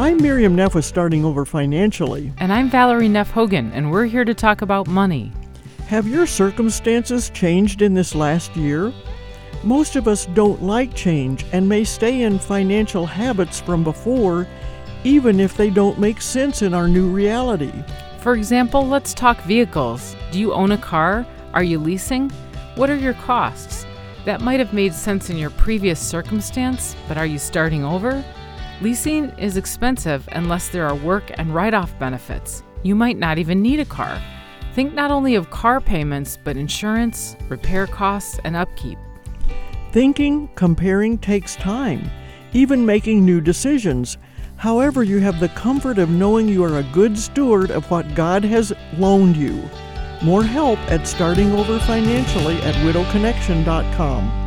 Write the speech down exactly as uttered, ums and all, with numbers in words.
I'm Miriam Neff with Starting Over Financially. And I'm Valerie Neff Hogan, and we're here to talk about money. Have your circumstances changed in this last year? Most of us don't like change and may stay in financial habits from before, even if they don't make sense in our new reality. For example, let's talk vehicles. Do you own a car? Are you leasing? What are your costs? That might have made sense in your previous circumstance, but are you starting over? Leasing is expensive unless there are work and write-off benefits. You might not even need a car. Think not only of car payments, but insurance, repair costs, and upkeep. Thinking, comparing takes time, even making new decisions. However, you have the comfort of knowing you are a good steward of what God has loaned you. More help at Starting Over Financially at widow connection dot com.